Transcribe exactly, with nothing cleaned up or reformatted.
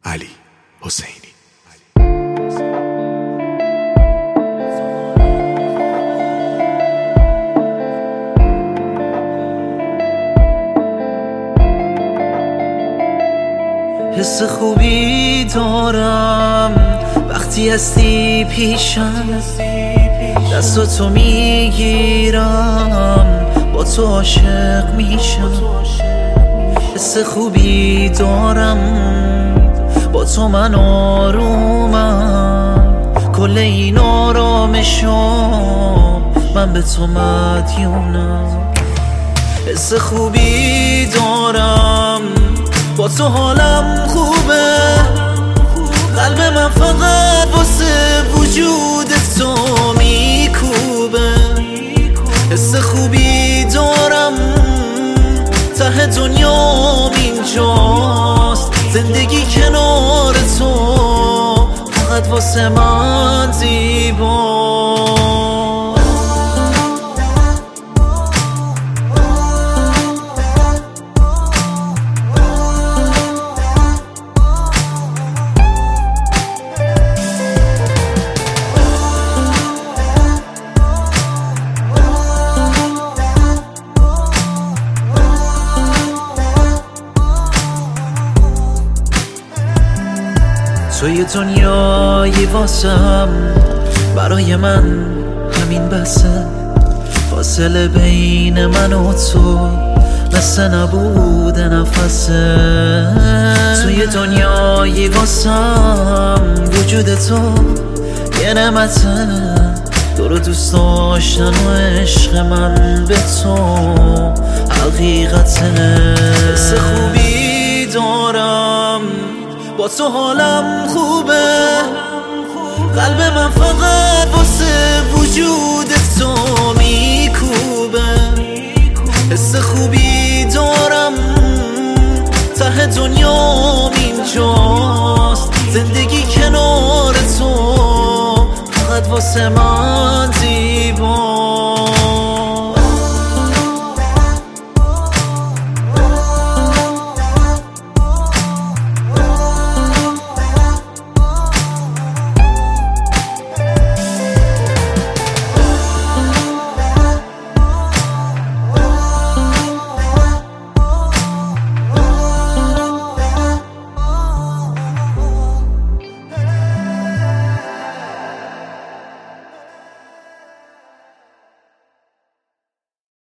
علی حسینی. حس خوبی دارم وقتی هستی پیشم، دستاتو میگیرم با تو عاشق میشم. حس خوبی دارم با تو من آرومم، کل این آرامشم من به تو مدیونم. حس خوبی دارم با تو حالم خوبه، قلب من فقط واسه وجود تو میکوبه. حس خوبی دارم ته دنیام اینجاست، زندگی کنار تو فقط واسه من زیباست. توی دنیایی واسم برای من همین بسه، فاصله بین من و تو مثل نبود نفسه. توی دنیایی واسم وجود تو یه نعمته، تو رو دوست داشتن و عشق من به تو حقیقته. حس خوبی دارم با تو حالم خوبه، قلب من فقط واسه وجود تو میکوبه. حس خوبی دارم ته دنیام اینجاست، زندگی کنار تو فقط واسه من